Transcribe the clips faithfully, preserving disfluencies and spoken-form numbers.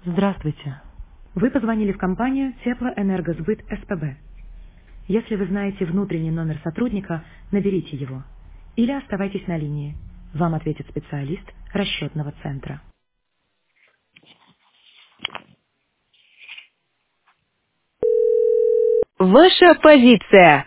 Здравствуйте. Вы позвонили в компанию Теплоэнергосбыт СПБ. Если вы знаете внутренний номер сотрудника, наберите его. Или оставайтесь на линии. Вам ответит специалист расчетного центра. Ваша позиция.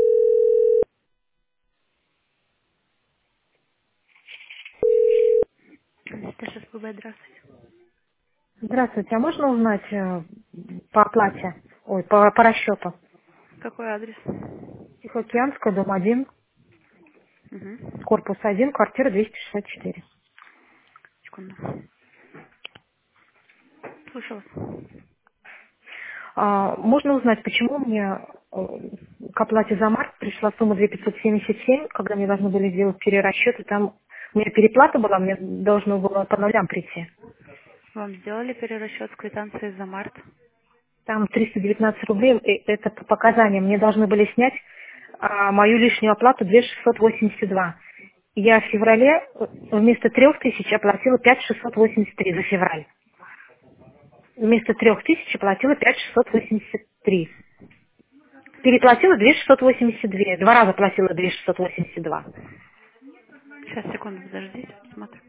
Это СПБ, здравствуйте. Здравствуйте, а можно узнать э, по оплате, ой, по, по расчету? Какой адрес? Тихоокеанская, дом один, Угу. корпус один, квартира двести шестьдесят четыре. Секунду. Слушаю вас. А, можно узнать, почему мне э, к оплате за март пришла сумма две тысячи пятьсот семьдесят семь, когда мне должны были сделать перерасчет, и там у меня переплата была, мне должно было по нулям прийти. Вам сделали перерасчет с квитанции за март? Там триста девятнадцать рублей, и это по показаниям. Мне должны были снять а, мою лишнюю оплату две тысячи шестьсот восемьдесят два. Я в феврале э, вместо трех тысяч оплатила пять тысяч шестьсот восемьдесят три за февраль. Вместо трех тысяч оплатила пять тысяч шестьсот восемьдесят три. Переплатила две тысячи шестьсот восемьдесят два. Два раза платила две тысячи шестьсот восемьдесят два. Сейчас, секунду, подождите, посмотрим.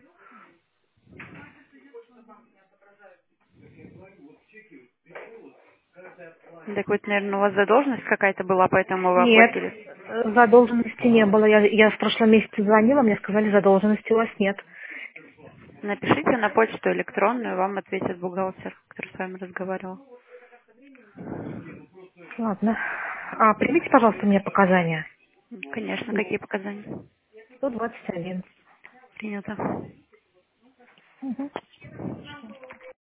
Так вот, наверное, у вас задолженность какая-то была, поэтому вы Нет, оплатили. э, задолженности не было. Я, я в прошлом месяце звонила, мне сказали, задолженности у вас нет. Напишите на почту электронную, вам ответит бухгалтер, который с вами разговаривал. Ладно. А примите, пожалуйста, мне показания. Конечно, какие показания? сто двадцать один. Принято. Мгм.